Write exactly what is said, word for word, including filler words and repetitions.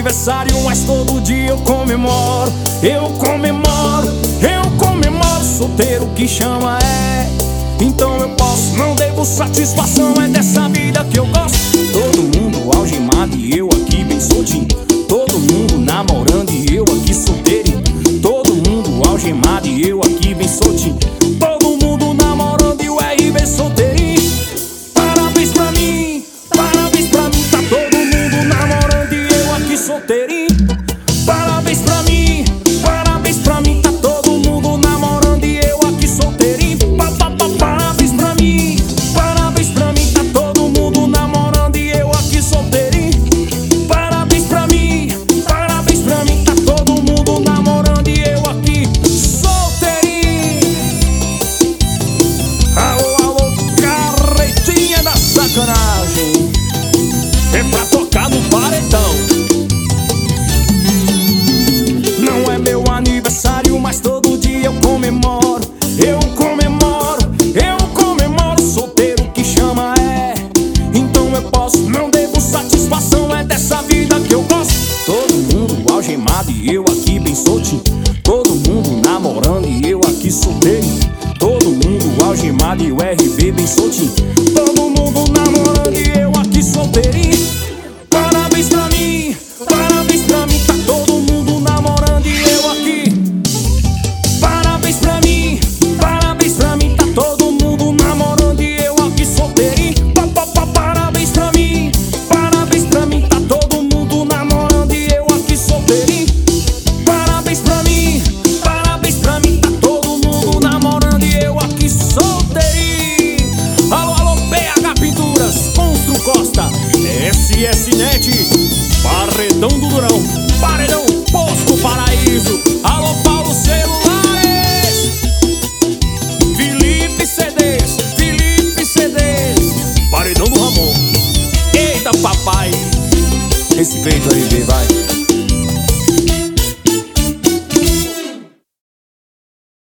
aniversário, mas todo dia eu comemoro. Eu comemoro, eu comemoro. Solteiro que chama é, então eu posso. Não devo satisfação, é dessa vida que eu gosto. Todo mundo algemado e eu aqui bem soltinho. Todo mundo namorando e eu aqui solteirinho. Todo mundo algemado e eu aqui bem soltinho. Todo mundo namorando e o R bem solteirinho. Parabéns pra mim, parabéns pra mim. Tá todo mundo namorando e eu aqui solteirinho. Parabéns pra mim, parabéns pra mim. Tá todo mundo namorando e eu aqui solteirinho. Pa, pa, pa, parabéns pra mim, parabéns pra mim. Tá todo mundo namorando e eu aqui solteirinho. Parabéns pra mim, parabéns pra mim. Tá todo mundo namorando e eu aqui solteirinho. Alô, alô, carretinha da sacanagem. É pra tocar no paredão. Não é meu aniversário, mas todo dia eu comemoro. Eu comemoro, eu comemoro. Solteiro que chama é, então eu posso. Não devo satisfação, é dessa vida que eu gosto. Todo mundo algemado e eu aqui bem soltinho. Todo mundo namorando e eu aqui solteirinho. Todo mundo algemado e o R B bem soltinho. Todo mundo namorando e eu aqui solteirinho. Parabéns pra mim, parabéns pra mim. Tá todo mundo namorando e eu aqui. Parabéns pra mim, parabéns pra mim. Tá todo mundo namorando e eu aqui solteirinho. Pa, pa, pa, parabéns pra mim, parabéns pra mim. Tá todo mundo namorando e eu aqui solteirinho. Parabéns pra mim, parabéns pra mim. Tá todo mundo namorando e eu aqui solteirinho. Alô, alô, B H Pinturas, Constru Costa, S S Net, Paredão do Durão, Paredão Posto Paraíso. Alô, Paulo Celulares, Felipe C Ds, Felipe C Ds, Paredão do Ramon. Eita papai, esse peito aí, vai.